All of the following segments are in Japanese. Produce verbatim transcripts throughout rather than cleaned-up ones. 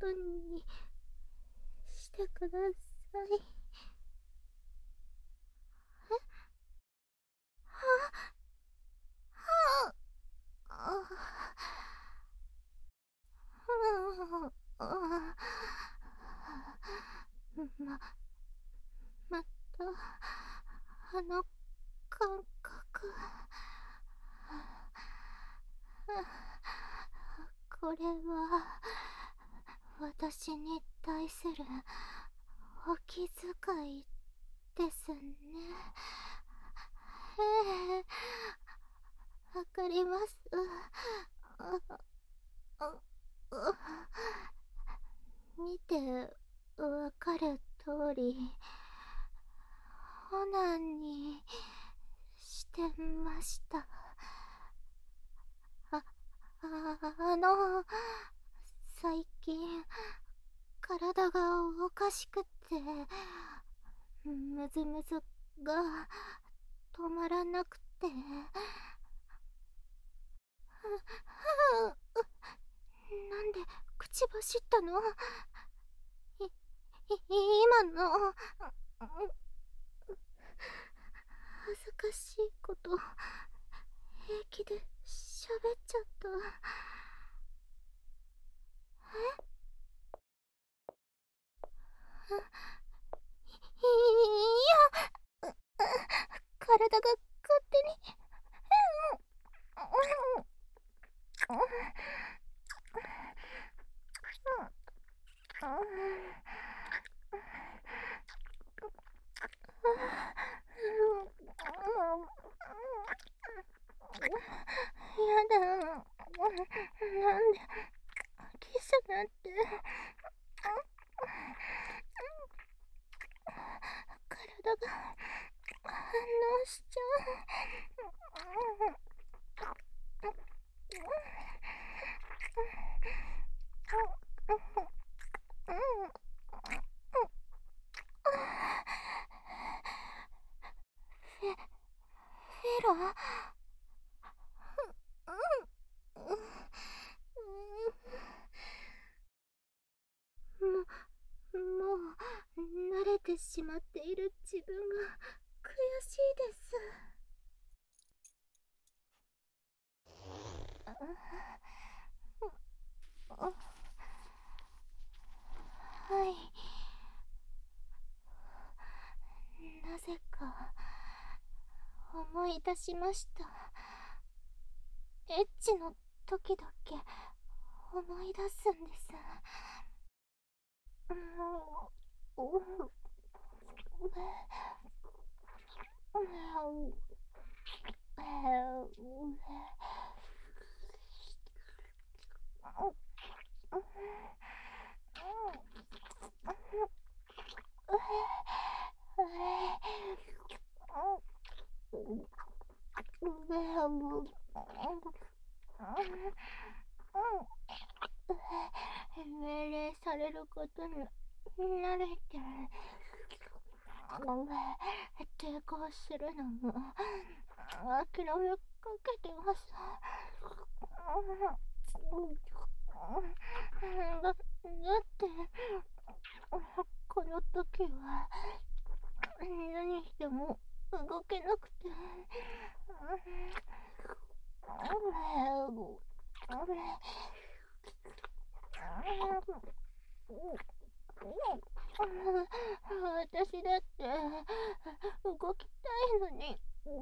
ことにしてください。え？ははああま、また、あの感覚。これは、私に対するお気遣いですね。ええ、わかります。あ、あ、あ、見てわかる通り、オナにしてました。あ、あ、あの、最近、体がおかしくって、ムズムズが止まらなくて。なんで口走ったの？い、い、今の、恥ずかしいこと、平気で喋っちゃった。え？い、いや、体が勝手に。やだ、なんでキスなんて。体が反応しちゃう。フェ、フェロ？うん、も、もう慣れてしまっている自分が悔しいです。はい、なぜか思い出しました。エッチの時だけ思い出すんです。もう、う、命令されることに慣れて、抵抗するのも諦めかけてます。だ、だって、この時は何しても動けなくて。私だって動きたいのに。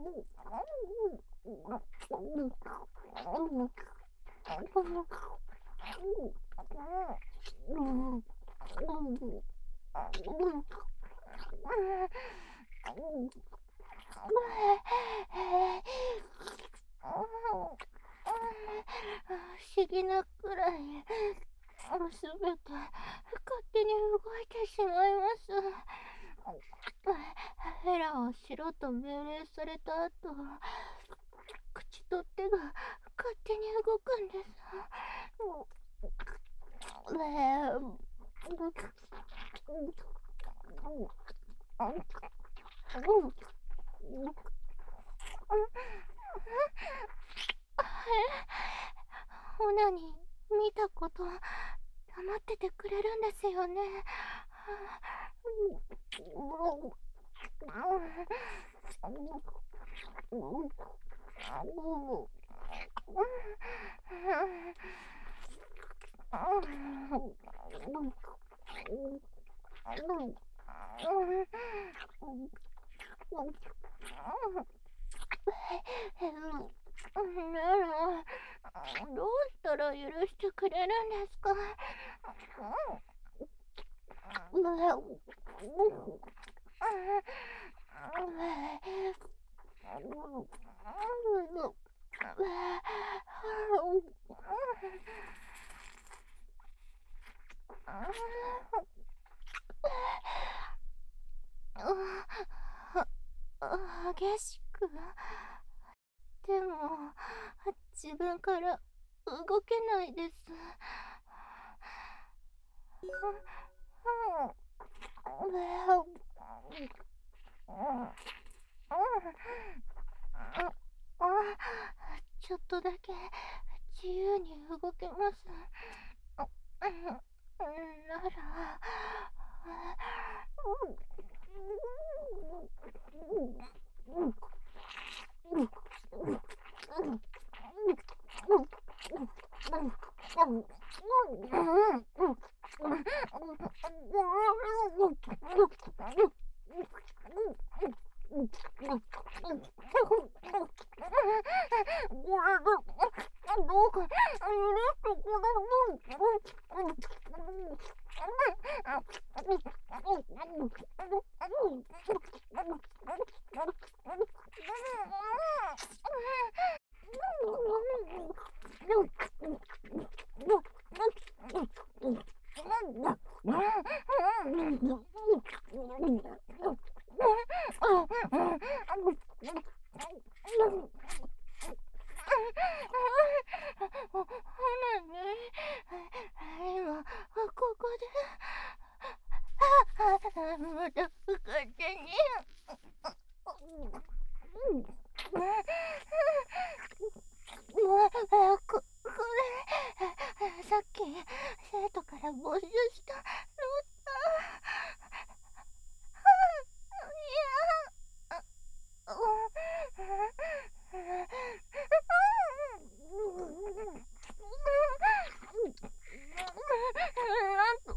不思議なくらいすべて勝手に動いてしまいます。ヘラをしろと命令された後、口と手が勝手に動くんです。オナに見たこと黙っててくれるんですよね。なら、どうしたら許してくれるんですか？激しく。でも自分から動けないです。ちょっとだけ自由に動けます。ならどうか許してくほなね、今ここでまた勝手にここれさっき生徒から募集したロータなんと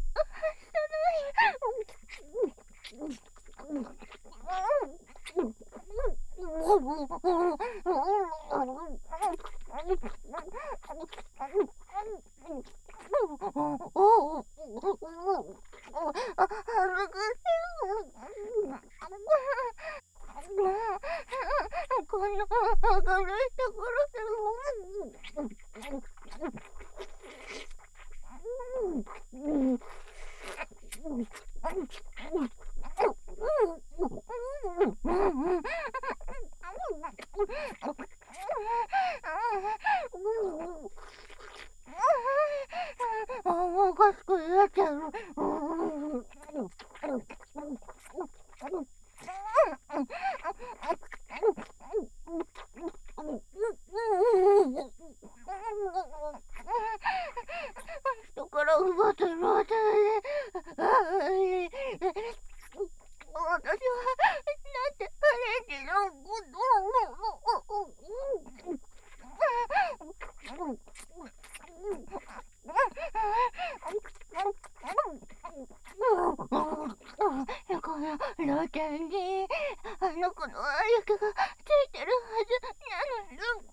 こんな明るいところでおかしくなっちゃう。人から奪ってるわけで私はなんて彼氏のことこのロータンにあの子の愛欲がついてるはずなのに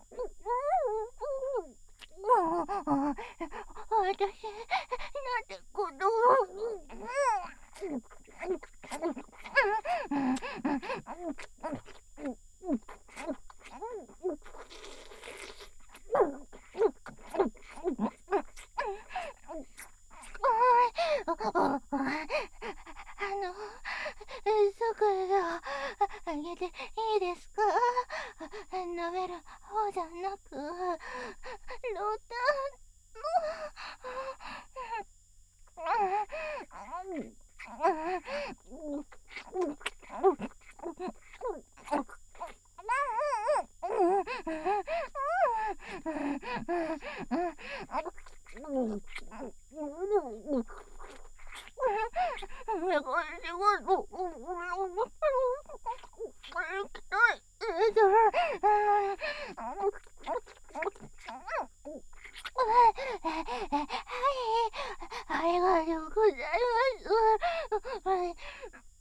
私なんてことをあの、速度上げていいですか？飲める方じゃなく、ロータありがとうございます。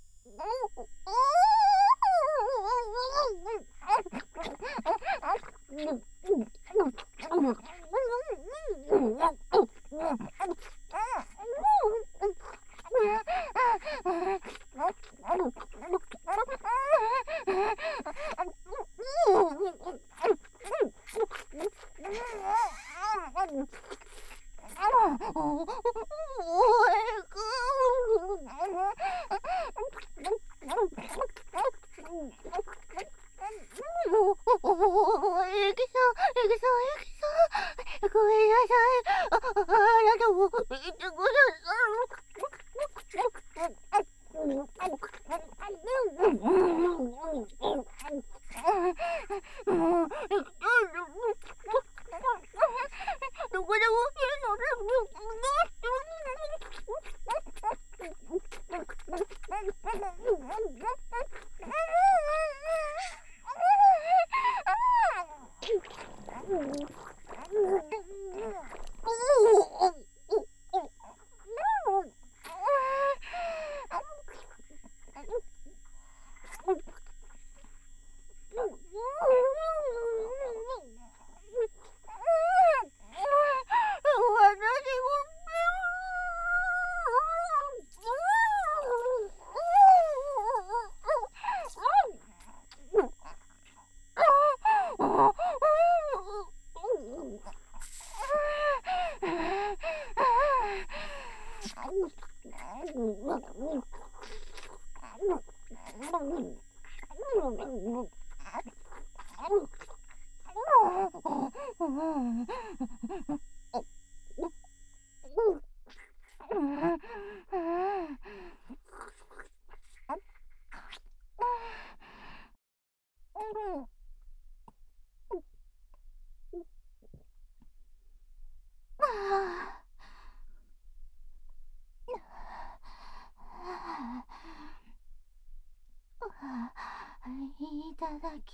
いただき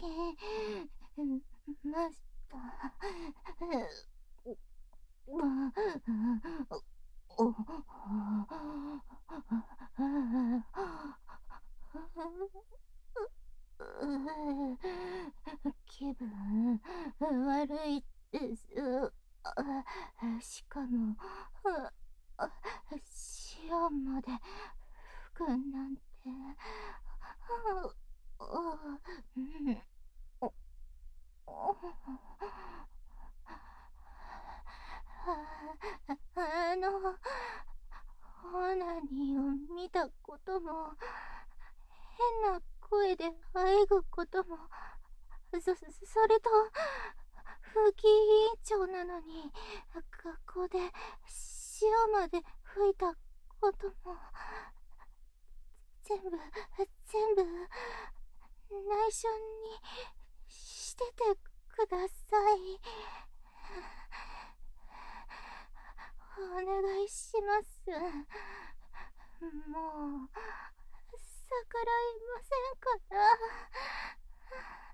ました。気分悪いです。しかも塩まで吹くなんて。あのオナニーを見たことも変な声で喘ぐこともそそれと風紀委員長なのに学校で塩まで吹いたことも全部全部内緒にしててください。お願いします。もう逆らえませんから。